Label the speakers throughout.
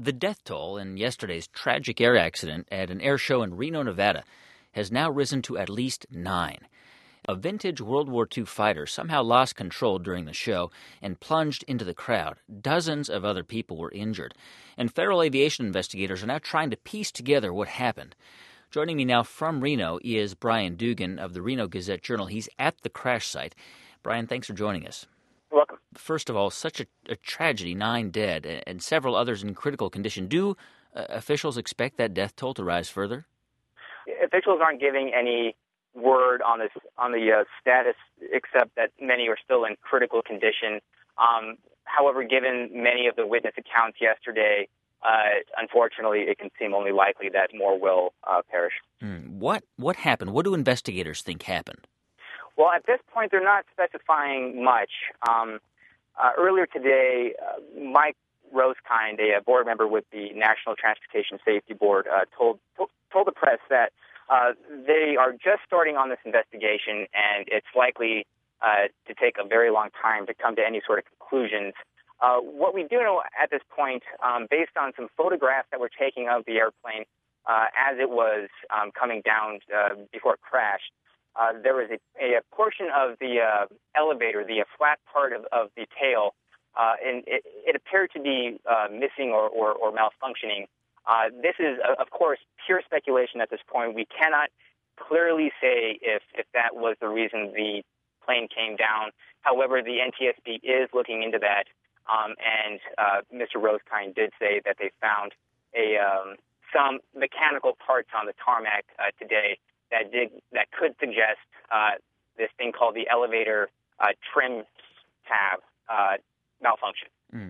Speaker 1: The death toll in yesterday's tragic air accident at an air show in Reno, Nevada, has now risen to at least 9. A vintage World War II fighter somehow lost control during the show and plunged into the crowd. Dozens of other people were injured, and federal aviation investigators are now trying to piece together what happened. Joining me now from Reno is Brian Dugan of the Reno Gazette-Journal. He's at the crash site. Brian, thanks for joining us.
Speaker 2: Welcome.
Speaker 1: First of all, such a tragedy, 9 dead, and several others in critical condition. Do officials expect that death toll to rise further?
Speaker 2: Officials aren't giving any word on the status, except that many are still in critical condition. However, given many of the witness accounts yesterday, unfortunately, it can seem only likely that more will perish.
Speaker 1: What happened? What do investigators think happened?
Speaker 2: Well, at this point, they're not specifying much. Earlier today, Mike Rosekind, a board member with the National Transportation Safety Board, told the press that they are just starting on this investigation, and it's likely to take a very long time to come to any sort of conclusions. What we do know at this point, based on some photographs that were taken of the airplane as it was coming down before it crashed, there was a portion of the elevator, the flat part of the tail, and it appeared to be missing or malfunctioning. This is, of course, pure speculation at this point. We cannot clearly say if that was the reason the plane came down. However, the NTSB is looking into that, and Mr. Rosekind did say that they found some mechanical parts on the tarmac today that could suggest this thing called the elevator trim tab malfunction.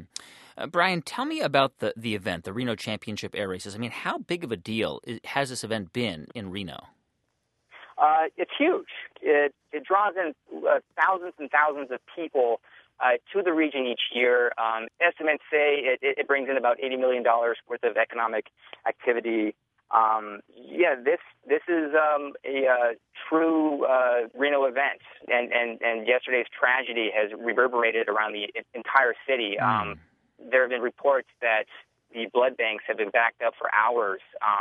Speaker 1: Brian, tell me about the event, the Reno Championship Air Races. I mean, how big of a deal has this event been in Reno?
Speaker 2: It's huge. It draws in thousands and thousands of people to the region each year. Estimates say it brings in about $80 million worth of economic activity. This is a true Reno event, and yesterday's tragedy has reverberated around the entire city. There have been reports that the blood banks have been backed up for hours.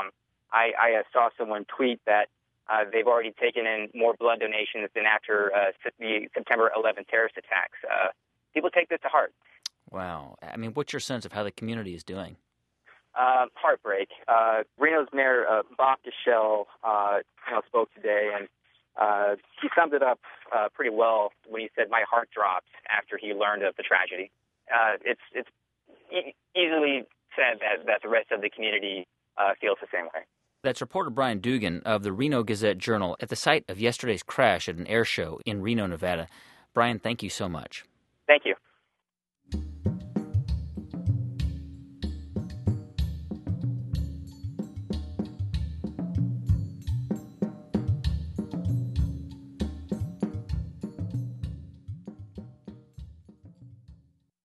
Speaker 2: I saw someone tweet that they've already taken in more blood donations than after the September 11th terrorist attacks. People take this to heart.
Speaker 1: Wow. I mean, what's your sense of how the community is doing?
Speaker 2: Heartbreak. Reno's Mayor Bob Deschel spoke today, and he summed it up pretty well when he said, "My heart dropped" after he learned of the tragedy. It's easily said that the rest of the community feels the same way.
Speaker 1: That's reporter Brian Dugan of the Reno Gazette-Journal at the site of yesterday's crash at an air show in Reno, Nevada. Brian, thank you so much.
Speaker 2: Thank you.